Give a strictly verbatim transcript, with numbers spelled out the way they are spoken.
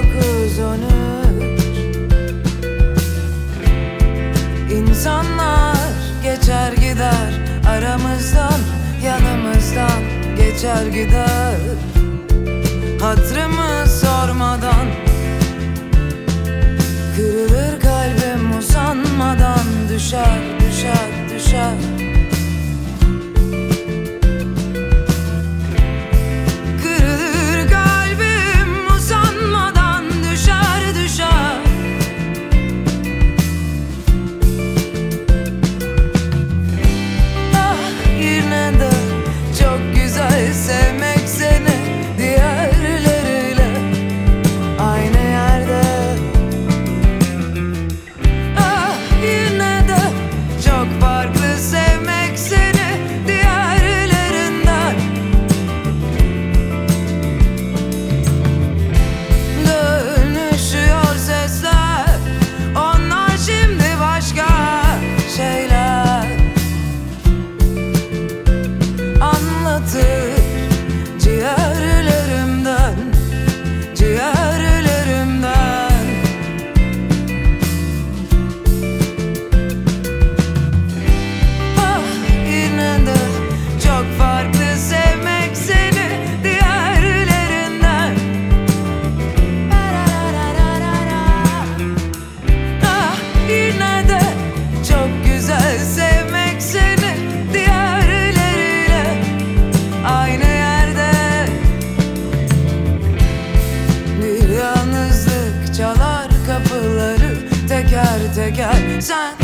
dokuz on üç. İnsanlar geçer gider, aramızdan yanımızdan geçer gider. Hatırımı sormadan, kırılır kalbim usanmadan. Düşer, düşer, düşer. Kırılır kalbim usanmadan. Düşer, düşer. Ah, yine de çok güzel sevmek seni. Diğerleriyle aynı yerde. Ah, yine de çok farklı sevmek seni diğerlerinden. Dönüşüyor sesler, onlar şimdi başka şeyler anlatır ciğerlerimden, ciğerlerimden. Ah, yine de çok farklı sevmek seni diğerlerinden. Ah, yine de çok güzel sevmek seni diğerleriyle aynı yerde. Bir yalnızlık çalar kapıları teker teker. Sen